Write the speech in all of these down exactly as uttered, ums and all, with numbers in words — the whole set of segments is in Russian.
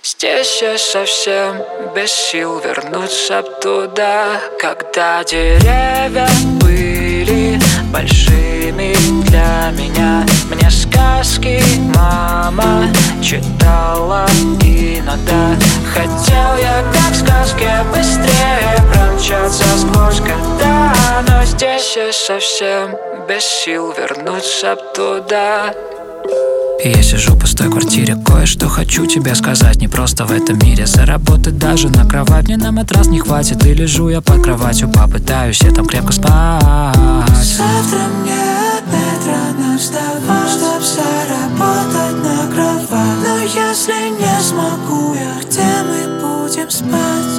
Здесь я совсем без сил вернуться туда, когда деревья были большими для меня. Мне сказки мама читала иногда. Хотел я, как в сказке, быстрее промчаться сквозь года, но здесь я совсем без сил вернуться туда. Я сижу в пустой квартире, кое-что хочу тебе сказать. Не просто в этом мире заработать даже на кровать. Мне на матрас не хватит, и лежу я под кроватью. Попытаюсь я там крепко спать. Завтра мне опять рано вставать, чтоб заработать на кровать. Но если не смогу я, где мы будем спать?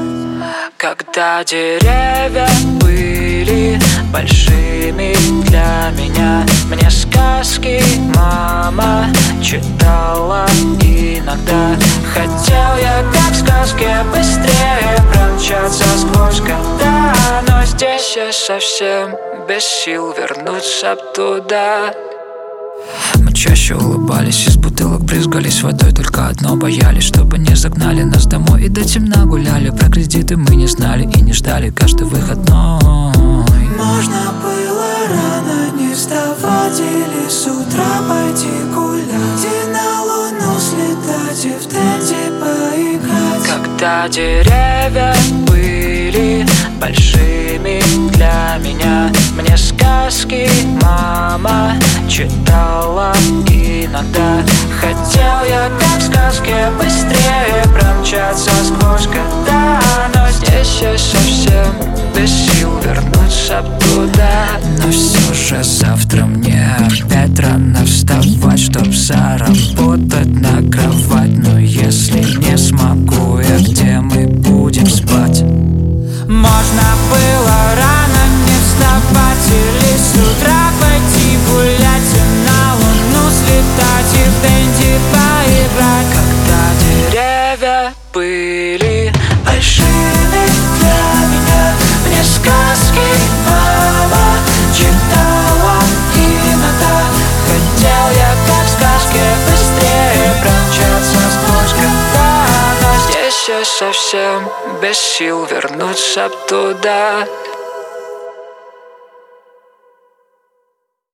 Когда деревья были большими для меня. Мне сказки мама читала иногда. Хотел я, как в сказке, быстрее промчаться сквозь года, но здесь я совсем без сил вернуться туда. Мы чаще улыбались, из бутылок брызгались водой. Только одно боялись, чтобы не загнали нас домой. И до темна гуляли, про кредиты мы не знали и не ждали каждый выходной. Можно было рано не вставать или с утра пойти гулять, и на луну слетать, и в тенте поиграть. Когда деревья были большими для меня. Мне сказки мама читала иногда. Хотел я, как в сказке, быстрее промчаться сквозь года, но здесь я совсем без сил вернуться туда. Но все же завтра мне опять рано вставать, чтоб заработать на кровать. Но если не смогу я, где мы будем спать? Можно было рано не вставать или с утра пойти гулять, и на луну слетать, и в бенди поиграть. Когда деревья были большими для меня. Мне сказки мама читала иногда. Хотел я, как в сказке, быстрее промчаться сквозь года, но здесь я совсем без сил вернуться туда.